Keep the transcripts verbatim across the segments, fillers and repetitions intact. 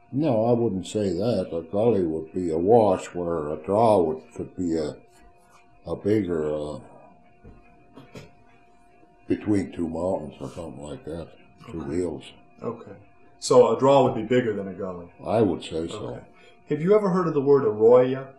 No, I wouldn't say that. A gully would be a wash, where a draw would, could be a a bigger uh, between two mountains or something like that, two Okay. hills. Okay. So a draw would be bigger than a gully. I would say so. Okay. Have you ever heard of the word arroyo?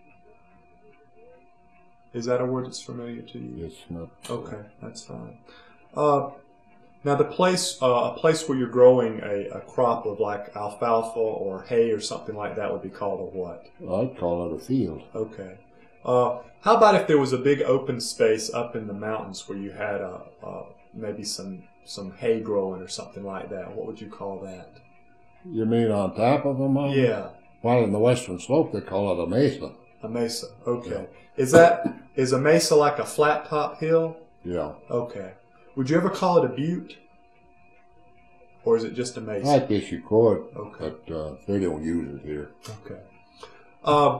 Is that a word that's familiar to you? It's not. Okay, that's fine. Uh, now the place, uh, a place where you're growing a, a crop of like alfalfa or hay or something like that would be called a what? I'd call it a field. Okay. Uh, how about if there was a big open space up in the mountains where you had a, uh, maybe some some hay growing or something like that? What would you call that? You mean on top of a mountain? Yeah, Well, in the western slope, they call it a mesa. a mesa. Okay. Is that is a mesa like a flat top hill? Yeah. Okay. Would you ever call it a butte? Or is it just a mesa? I guess you could, Okay. but uh, they don't use it here. Okay. Uh,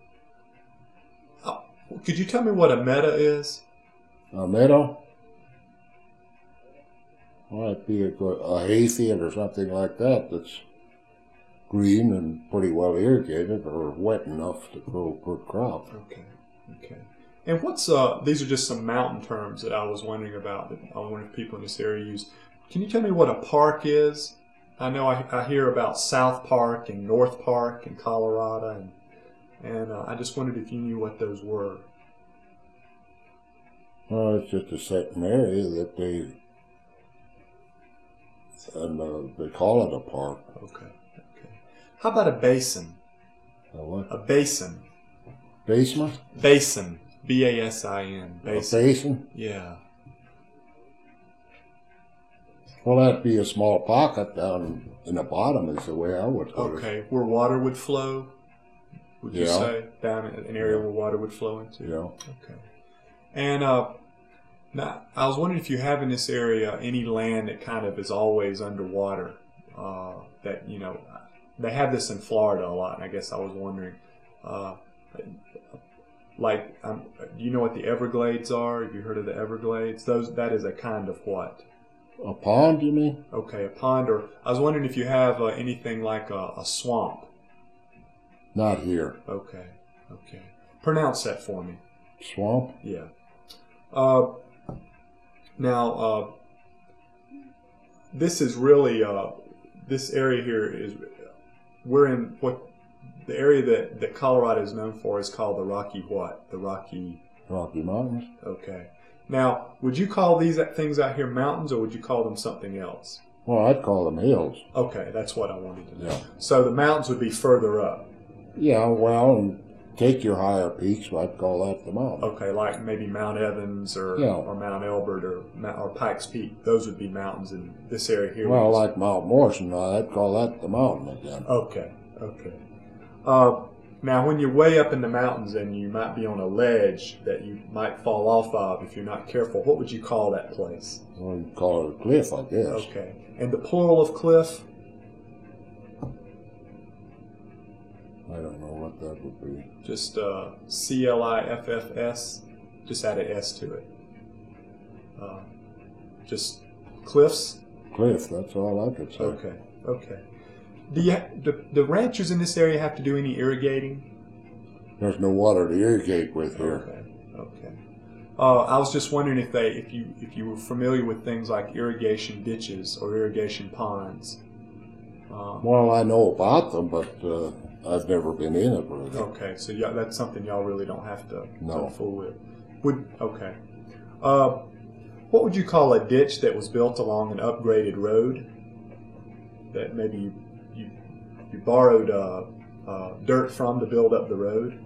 uh, could you tell me what a meta is? A meadow? Might be a, good- a hayfield or something like that that's green and pretty well irrigated or wet enough to grow a good crop. Okay. Okay. And what's uh? These are just some mountain terms that I was wondering about. That I wonder if people in this area use. Can you tell me what a park is? I know I, I hear about South Park and North Park in Colorado, and and uh, I just wondered if you knew what those were. Well, it's just a certain area that they, and uh, they call it a park. Okay. Okay. How about a basin? A what? A basin. Basement? Basin. B A S I N. A Basin. basin? Yeah. Well, that'd be a small pocket down in the bottom is the way I would put it. Okay. Where water would flow, would you Yeah. say? Down in an area where water would flow into? Yeah. Okay. And uh, now, I was wondering if you have in this area any land that kind of is always underwater. Uh, that, you know, they have this in Florida a lot, and I guess I was wondering, uh, like, um, do you know what the Everglades are? Have you heard of the Everglades? Those That is a kind of what? A pond, you mean? Okay, a pond, or I was wondering if you have uh, anything like a, a swamp. Not here. Okay, okay. Pronounce that for me. Swamp? Yeah. Uh, now, uh, this is really, uh, this area here is, we're in what, the area that, that Colorado is known for is called the Rocky what? The Rocky, Rocky Mountains? okay. Now, would you call these things out here mountains, or would you call them something else? Well, I'd call them hills. Okay, that's what I wanted to know. Yeah. So the mountains would be further up. Yeah, well, and take your higher peaks, I'd call that the mountain. Okay, like maybe Mount Evans or Yeah. or Mount Elbert or Mount, or Pikes Peak. Those would be mountains in this area here. Well, is- like Mount Morrison, I'd call that the mountain again. Okay, okay. Uh, now, when you're way up in the mountains and you might be on a ledge that you might fall off of if you're not careful, what would you call that place? Well, you'd call it a cliff, I guess. Okay. And the plural of cliff? I don't know what that would be. Just uh, C L I F F S. Just add an S to it. Uh, just cliffs? Cliff, that's all I could say. Okay, okay. Do, you, do the ranchers in this area have to do any irrigating? There's no water to irrigate with here. Okay, okay. Uh, I was just wondering if they, if you, if you were familiar with things like irrigation ditches or irrigation ponds. Um, Well, I know about them, but uh, I've never been in it really. okay, so y'all, that's something y'all really don't have to, No. to fool with. Would okay. Uh, what would you call a ditch that was built along an upgraded road? That maybe you you, you borrowed uh, uh, dirt from to build up the road?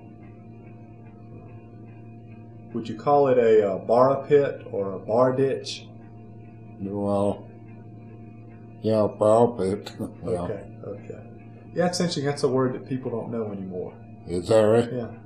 Would you call it a, uh bar pit or a bar ditch? Well, yeah, bow pit. Yeah. Okay, okay. Yeah, it's interesting. That's a word that people don't know anymore. Is that right? Yeah.